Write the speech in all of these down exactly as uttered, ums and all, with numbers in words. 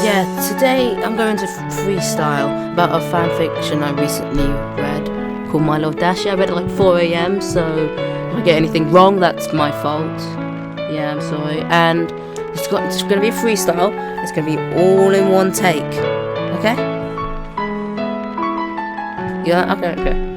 Yeah, today I'm going to f- freestyle about a fan fiction I recently read called My Love Dashi. I read it like four a.m, so if I get anything wrong, that's my fault. Yeah, I'm sorry. And it's, got, it's going to be a freestyle. It's going to be all in one take. Okay? Yeah, okay, okay.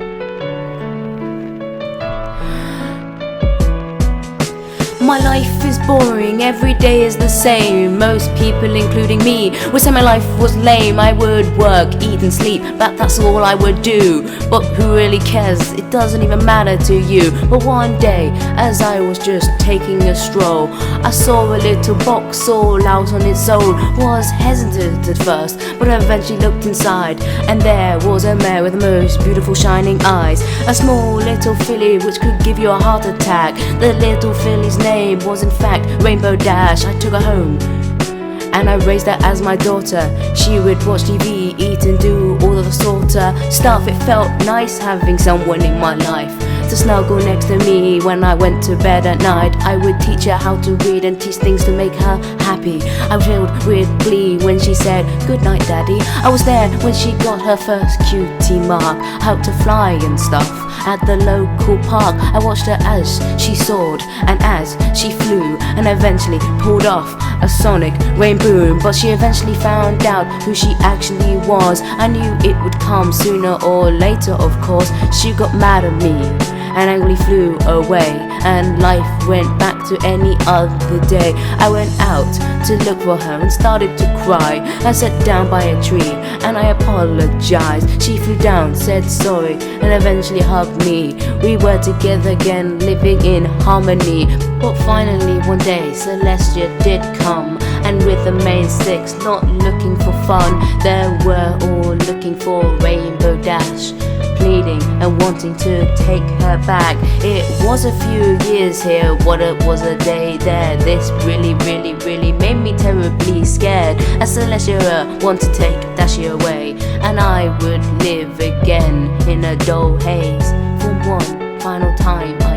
My life is boring, every day is the same. Most people, including me, would say my life was lame. I would work, eat and sleep, but that's all I would do. But who really cares? It doesn't even matter to you. But one day, as I was just taking a stroll, I saw a little box all out on its own. Was hesitant at first, but I eventually looked inside, and there was a mare with the most beautiful shining eyes. A small little filly which could give you a heart attack. The little filly's name was in fact Rainbow Dash. I took her home and I raised her as my daughter. She would watch T V, eat and do all of the sorta stuff. It felt nice having someone in my life to snuggle next to me when I went to bed at night. I would teach her how to read and teach things to make her happy. I was filled with glee when she said, "Good night, Daddy." I was there when she got her first cutie mark, how to fly and stuff. At the local park, I watched her as she soared and as she flew, and eventually pulled off a sonic rain boom. But she eventually found out who she actually was. I knew it would come sooner or later, of course. She got mad at me and angrily flew away, and life went back to any other day. I went out to look for her and started to cry. I sat down by a tree and I apologized. She flew down, said sorry, and eventually hugged me. We were together again, living in harmony. But finally one day Celestia did come, and with the main six, not looking for fun, they were all looking for Rainbow Dash, pleading and wanting to take her back. It was a few years here, what it was a day there. This really, really, really made me terribly scared, as Celestia wanted to take Dashi away, and I would live again in a dull haze. For one final time